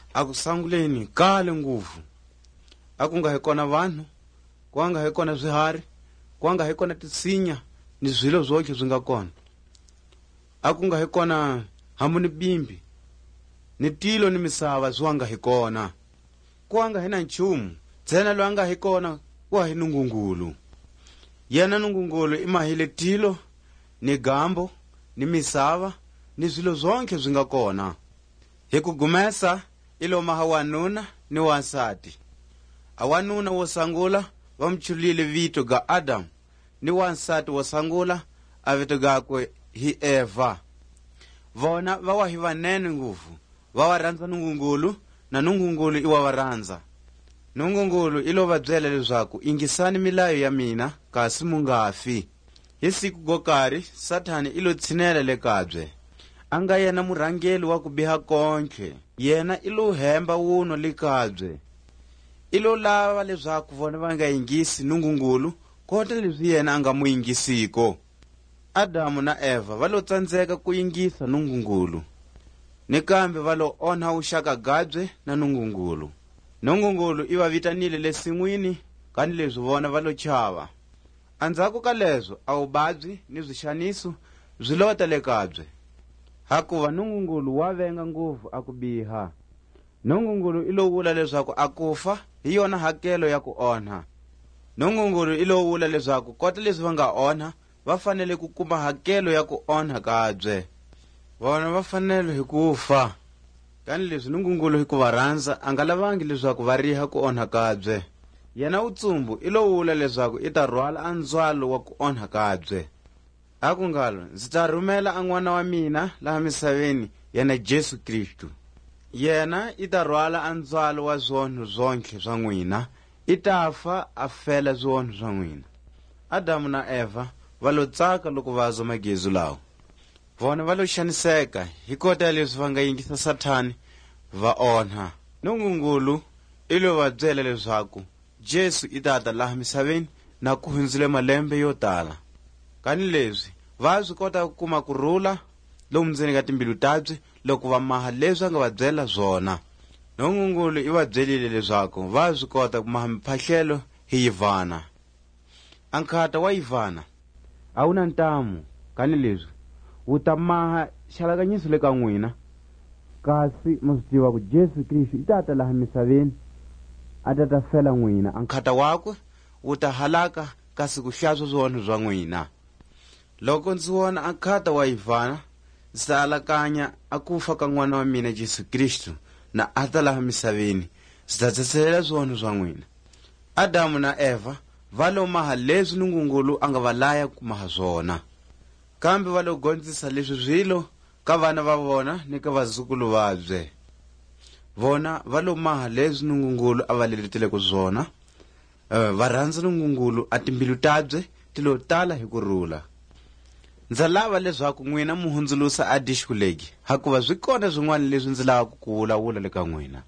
akusanguleni kale nguvu akunga hekona vanhu kwanga hekona zwihari kwanga hekona tisinya ni zwilo zwoke zwinga kona akunga hekona hamu ni bimbi ni tilo ni misava zwanga hekona kwanga hena nchumu dzena lwanga hekona kwa hinungungulu yena nungungulu imahile tilo ni gambo ni misava ni zwilo zonke zwinga kona hikugumesa ilo mahawanuna ni wansati awanuna wosangula vamchulile vito ga Adam ni wansati wosangula avito gakwe hi Eva vona vawahi vanene nguvu vawaranza nungungulu na nungungulu iwawaranza nungungulu ilo vadzela leswaku ingisani milayo ya mina kasi mungafi hi siku gokari Satani ilo tshinela le kabye anga yena murangeli wa ku biha konke yena ilo hemba wuno likabye ilo lava leswaku vona va nga yingisi nungungulu kota leswi yena anga muyingisiko Adamu na Eva va lo tsandzeka ku yingisa nungungulu ni kambe va lo onha uxaka gabye na nungungulu nungungulu i va vitanile lesin'wini kani leswi vona va lo chava andzhaku ka leswo a vuvabyi ni swixaniso byi lota le kabye hakuva nungungulu wa venga nguvu a ku biha nungungulu ilo vula leswaku a kufa hi yona hakelo ya ku onha nungungulu ilo vula leswaku kota leswi va nga onha va fanele ku kuma hakelo ya ku onha kabye vona va fanele hi kufa kani leswi nungungulu hi ku va rhandza a nga lavangi leswaku va riha ku onha kabye yena utsumbu ilo vula leswaku i ta rhwala andzwalo wa ku onha kabye akungalo ndzi ta rhumela an'wana wa mina laha misaveni yena Jesu Kristu yena i ta rhwala andzwalo wa zwonhu zonke swa n'wina i ta fa a fela zwonhu swa n'wina Adamu na Eva va lo tsaka loko va zwa magezu lawa vona va lo xaniseka hi kota leswi va nga yingisa Satani va onha nungungulu ilo va byela leswaku Jesu i ta laha misaveni na ku hundzile malembe yo tala kani leswi va swi kota ku kuma kurhula lomu ndzeni ka timbilu tabye loko va maha leswi a nga va byela zwona nungungulu i va byelile leswaku va swi kota ku maha miphahlelo hi Yivana ankhata wa Yivana a wu na ntamu kani leswi wu ta maha xalakanyiso le ka n'wina kasi ma swi tiva ku Jesu Kristu i ta laha misaveni a ta fela n'wina ankhata wakwe wu ta halaka kasi ku hlaswa swona swa n'wina loko ndzi vona ankhata wa Yivana ndzi ta alakanya a kufa ka n'wana wa mina Jesu Kristu na a ta laha misaveni ndzi ta tsetselela swona swa n'wina Adamu na Eva va lo maha leswi nungungulu a nga va laya ku maha swona kambe va lo gondzisa leswi zwilo ka vana va vona ni ka vazukulu vabye vona va lo maha leswi nungungulu a va leletele ku swona va rhandza nungungulu a timbilu tabye ti lo tala hi kurhula ndza lava leswaku n'wina muhundzulusa a dixkulegi hakuva swi kona swin'wana leswi ndzi lavaka ku vulavula le ka n'wina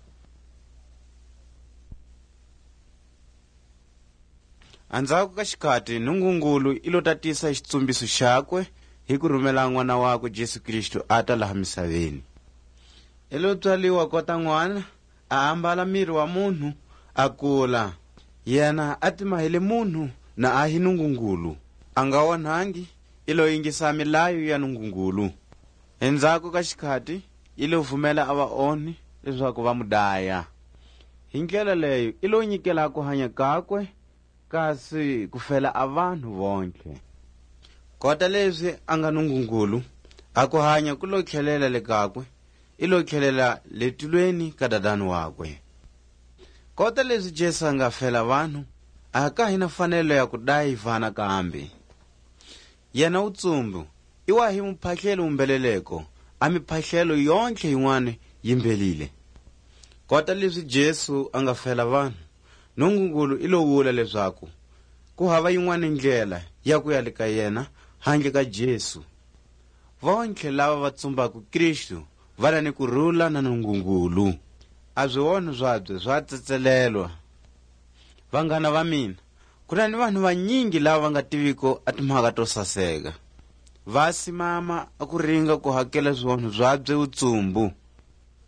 andzhaku ka xikhati nungungulu i lo tatisa xitsumbiso xakwe hi ku rhumela n'wana wakwe Jesu Kristu a ta laha misaveni i lo tswaliwa kota n'wana a ambala miri wa munhu a kula yena a timahile munhu na a hi nungungulu a nga onhangi i lo yingisa milayo ya nungungulu endzhaku ka xikhati i lo vhumela a vaonhi leswaku va mu daya hi ndlela leyo i lo nyikela ku hanya kakwe kasi ku fela a vanhu vonke kota leswi a nga nungungulu a ku hanya ku lo tlhelela le kakwe i lo tlhelela le tilweni ka dadani wakwe kota leswi Jesu a nga fela vanhu a ka hina fanelo ya ku daya Yivana kambe yena utsumbu i wa hi muphahlelo umbeleleko a miphahlelo yonke yin'wana yimbelile kota leswi Jesu a nga fela vanhu nungungulu i lo vula leswaku ku hava yin'wana ndlela ya ku ya le ka yena handle ka Jesu vonke lava va tsumbaku Kristu va na ni kurhula na nungungulu a byi wona zwabye swa tsetselelwa vanghana va mina ku na ni vanhu vanyingi lava va nga tiviko a timhaka to saseka va simama a ku ringa ku hakela swona zwabye utsumbu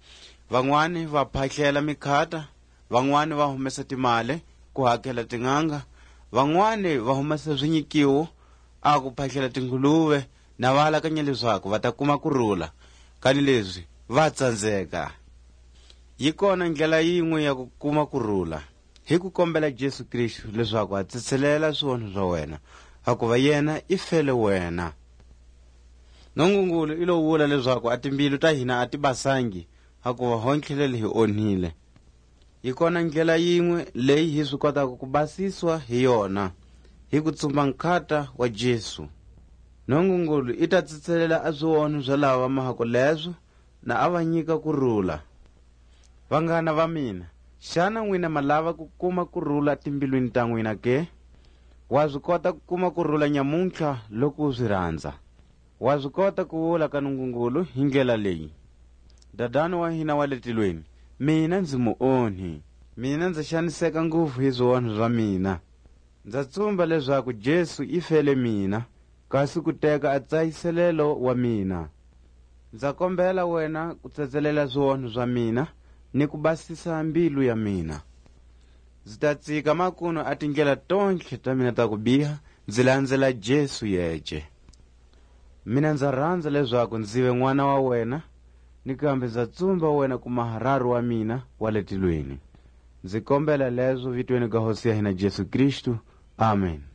van'wani va phahlela mikhata, van'wani va humesa timali ku hakela tin'anga, van'wani va humesa swinyikiwo a ku phahlela tinguluve na va alakanya leswaku va ta kuma kurhula, kani leswi va tsandzeka. Yi kona ndlela yin'we ya ku kuma kurhula, hi ku kombela Jesu Kristu leswaku a tsetselela swona swa wena, hakuva yena i fele wena. Nungungulu ilo vula leswaku a timbilu ta hina a ti basangi, hakuva hontlhelele hi onhile. Yi kona ndlela yin'we leyi hi swi kotaka ku basiswa hi yona, hi ku tsumba nkhata wa Jesu. Nungungulu i ta tsetselela a swionho swa lava mahako leswo na a va nyika kurhula. Vanghana va mina, xana n'wina ma lava ku kuma kurhula timbilwini ta n'wina ke? Wa swi kota ku kuma kurhula nyamuntlha loko u swi rhandza. Wa swi kota ku vula ka Nungungulu hi ndlela leyi: Dadani wa hina wa le tilweni, mina ndzi muonhi. Mina ndzi xaniseka ngopfu hi swionho swa mina. Ndza tsumba leswaku Jesu i fele mina, kasi ku teka a tsayiselelo wa mina. Ndza kombela wena ku tsetselela swionho swa mina ni ku basisa mbilu ya mina. Ndzi ta tsika makuno a tindlela tontlhe ta mina ta ku biha, ndzi landzela Jesu yece. Mina ndza rhandza leswaku ndzi ve n'wana wa wena, ni kambe ndza tsumba wena ku maharari wa mina wa le tilweni. Ndzi kombela leswo vitweni ka Hosi ya hina Jesu Kristu. Amen.